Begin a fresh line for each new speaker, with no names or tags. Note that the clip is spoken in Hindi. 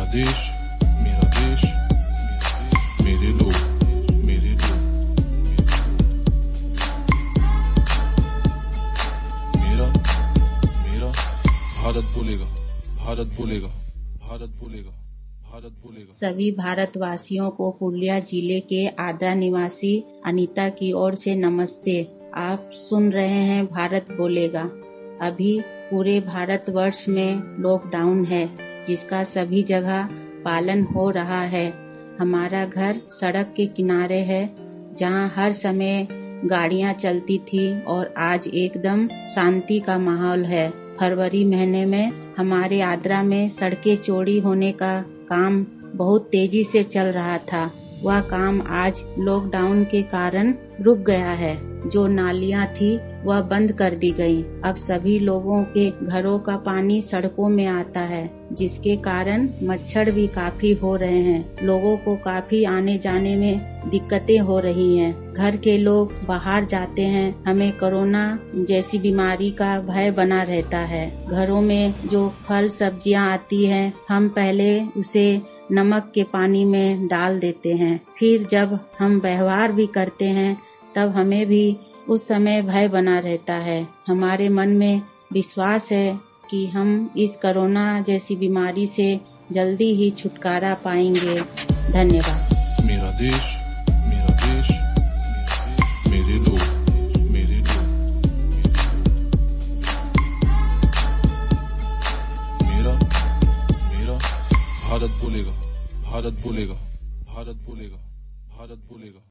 देश, मेरा देश, मेरे लोग, मेरे लोग, मेरा मेरा भारत बोलेगा, भारत बोलेगा, भारत बोलेगा, भारत बोलेगा।
सभी भारतवासियों को पुरुलिया जिले के आद्रा निवासी अनीता की ओर से नमस्ते। आप सुन रहे हैं भारत बोलेगा। अभी पूरे भारतवर्ष में लॉकडाउन है, जिसका सभी जगह पालन हो रहा है। हमारा घर सड़क के किनारे है, जहां हर समय गाड़ियां चलती थी और आज एकदम शांति का माहौल है। फरवरी महीने में हमारे आद्रा में सड़कें चौड़ी होने का काम बहुत तेजी से चल रहा था। वह काम आज लॉकडाउन के कारण रुक गया है। जो नालियां थी वह बंद कर दी गई। अब सभी लोगों के घरों का पानी सड़कों में आता है, जिसके कारण मच्छर भी काफी हो रहे हैं। लोगों को काफी आने जाने में दिक्कतें हो रही हैं। घर के लोग बाहर जाते हैं, हमें कोरोना जैसी बीमारी का भय बना रहता है। घरों में जो फल सब्जियां आती हैं, हम पहले उसे नमक के पानी में डाल देते हैं। फिर जब हम व्यवहार भी करते हैं, तब हमें भी उस समय भय बना रहता है। हमारे मन में विश्वास है कि हम इस कोरोना जैसी बीमारी से जल्दी ही छुटकारा पाएंगे। धन्यवाद।
मेरा देश, मेरा देश, मेरे लोग, मेरे लोग, मेरा मेरा भारत बोलेगा, भारत बोलेगा, भारत बोलेगा, भारत बोलेगा।